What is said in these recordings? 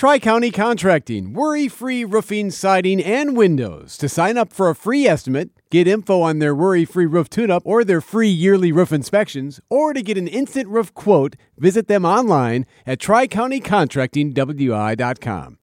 Tri-County Contracting, worry-free roofing, siding, and windows. To sign up for a free estimate, get info on their worry-free roof tune-up or their free yearly roof inspections, or to get an instant roof quote, visit them online at tricountycontractingwi.com.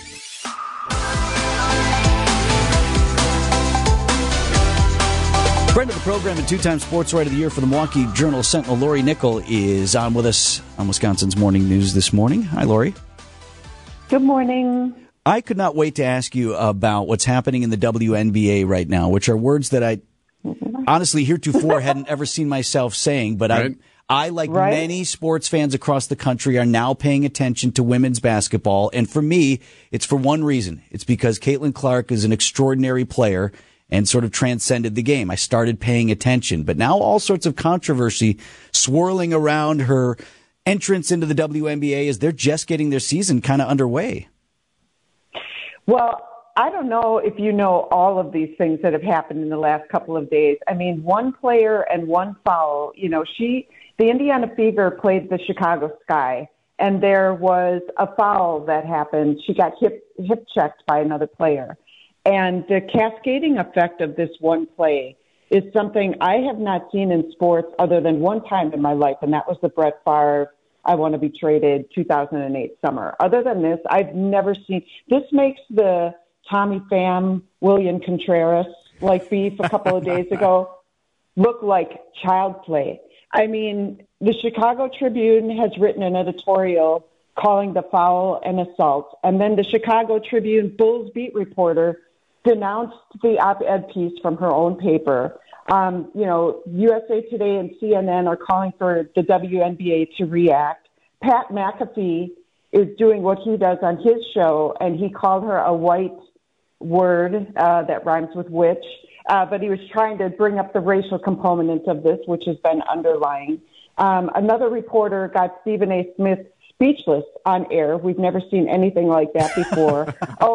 Friend of the program and two-time Sports Writer of the Year for the Milwaukee Journal-Sentinel, Lori Nickel, is on with us on Wisconsin's Morning News this morning. Hi, Lori. Good morning. I could not wait to ask you about what's happening in the WNBA right now, which are words that I honestly heretofore hadn't ever seen myself saying, but right. I, like many sports fans across the country, are now paying attention to women's basketball. And for me, it's for one reason. It's because Caitlin Clark is an extraordinary player and sort of transcended the game. I started paying attention. But now all sorts of controversy swirling around her entrance into the WNBA as they're just getting their season kind of underway. Well, I don't know if you know all of these things that have happened in the last couple of days. I mean, one player and one foul. You know, the Indiana Fever played the Chicago Sky, and there was a foul that happened. She got hip checked by another player. And the cascading effect of this one play is something I have not seen in sports other than one time in my life, and that was the Brett Favre I Want to Be Traded 2008 summer. Other than this, I've never seen. This makes the Tommy Pham, William Contreras beef a couple of days ago look like child play. I mean, the Chicago Tribune has written an editorial calling the foul an assault, and then the Chicago Tribune Bulls beat reporter denounced the op-ed piece from her own paper. USA Today and CNN are calling for the WNBA to react. Pat McAfee is doing what he does on his show, and he called her a white word that rhymes with witch, but he was trying to bring up the racial component of this, which has been underlying. Another reporter got Stephen A. Smith speechless on air. We've never seen anything like that before.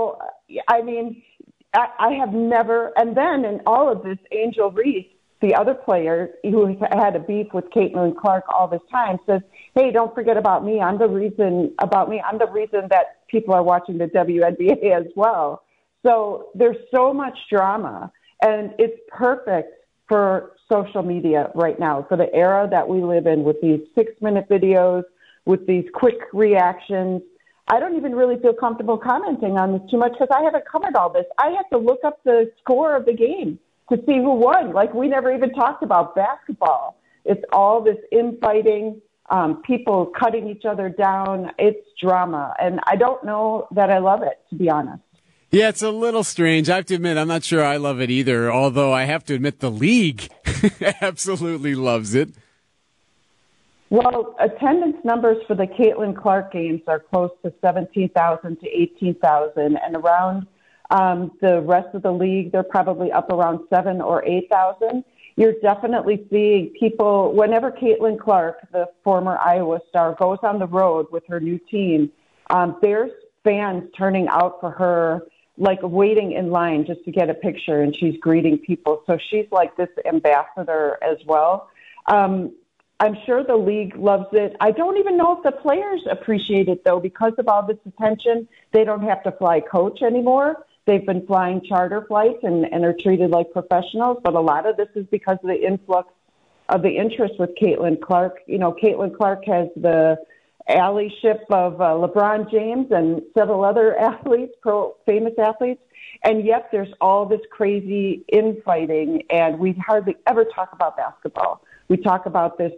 I have never, and then in all of this, Angel Reese, the other player who has had a beef with Caitlin Clark all this time, says, hey, don't forget about me. I'm the reason that people are watching the WNBA as well. So there's so much drama, and it's perfect for social media right now, for the era that we live in with these 6-minute videos, with these quick reactions. I don't even really feel comfortable commenting on this too much because I haven't covered all this. I have to look up the score of the game to see who won. We never even talked about basketball. It's all this infighting, people cutting each other down. It's drama. And I don't know that I love it, to be honest. Yeah, it's a little strange. I have to admit, I'm not sure I love it either, although I have to admit the league absolutely loves it. Well, attendance numbers for the Caitlin Clark games are close to 17,000 to 18,000, and around the rest of the league, they're probably up around 7,000 or 8,000. You're definitely seeing people, whenever Caitlin Clark, the former Iowa star, goes on the road with her new team, there's fans turning out for her, waiting in line just to get a picture, and she's greeting people. So she's like this ambassador as well. I'm sure the league loves it. I don't even know if the players appreciate it, though, because of all this attention. They don't have to fly coach anymore. They've been flying charter flights and are treated like professionals. But a lot of this is because of the influx of the interest with Caitlin Clark. You know, Caitlin Clark has the allyship of LeBron James and several other athletes, famous athletes. And yet there's all this crazy infighting, and we hardly ever talk about basketball. We talk about this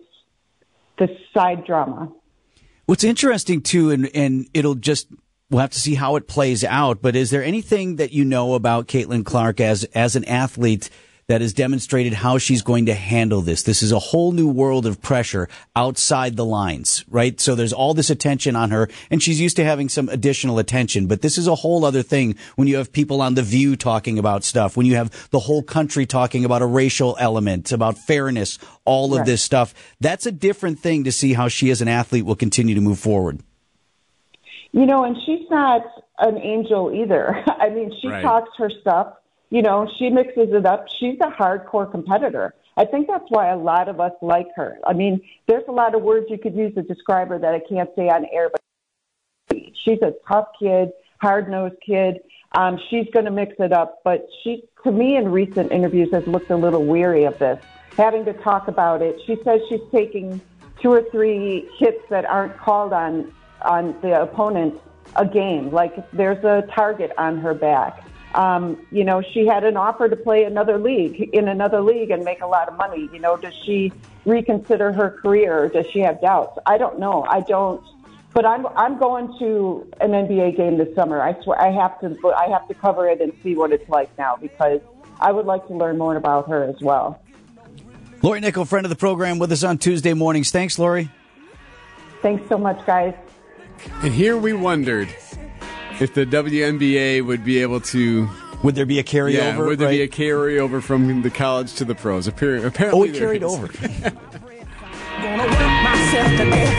side drama. What's interesting, too, and we'll have to see how it plays out, but is there anything that you know about Caitlin Clark as an athlete that has demonstrated how she's going to handle this? This is a whole new world of pressure outside the lines, right? So there's all this attention on her, and she's used to having some additional attention, but this is a whole other thing when you have people on The View talking about stuff, when you have the whole country talking about a racial element, about fairness, all of this stuff. That's a different thing to see how she as an athlete will continue to move forward. You know, and she's not an angel either. I mean, she talks her stuff. You know, she mixes it up. She's a hardcore competitor. I think that's why a lot of us like her. I mean, there's a lot of words you could use to describe her that I can't say on air, but she's a tough kid, hard-nosed kid. She's going to mix it up, but she, to me, in recent interviews, has looked a little weary of this, having to talk about it. She says she's taking 2 or 3 hits that aren't called on the opponent a game, like there's a target on her back. She had an offer to play in another league and make a lot of money. Does she reconsider her career? Does she have doubts? I don't know. I don't. But I'm going to an NBA game this summer. I swear I have to cover it and see what it's like now, because I would like to learn more about her as well. Lori Nickel, friend of the program, with us on Tuesday mornings. Thanks, Lori. Thanks so much, guys. And here we wondered if the WNBA would be able to... Would there be a carryover? Yeah, would there be a carryover from the college to the pros? Apparently it carried over. Gonna work myself to death.